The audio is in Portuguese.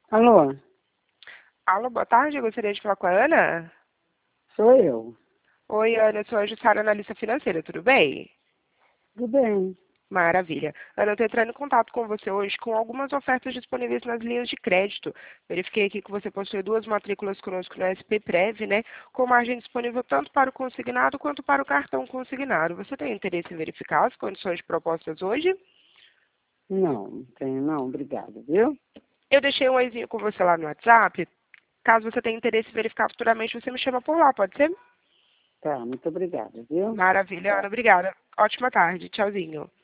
Alô, Alô, boa tarde, eu gostaria de falar com a Ana. sou eu. Oi, Ana, eu sou a Jussara, analista financeira, tudo bem? Tudo bem? Maravilha. Ana, eu estou entrando em contato com você hoje com algumas ofertas disponíveis nas linhas de crédito. Verifiquei aqui que você possui duas matrículas conosco na SP-Prev, né? Com margem disponível tanto para o consignado quanto para o cartão consignado. Você tem interesse em verificar as condições propostas hoje? Não tenho não, obrigada, viu? Eu deixei um oizinho com você lá no WhatsApp. Caso você tenha interesse em verificar futuramente, você me chama por lá, pode ser? Tá, muito obrigada, viu? Maravilha, Ana, Tá, obrigada. Ótima tarde. Tchauzinho.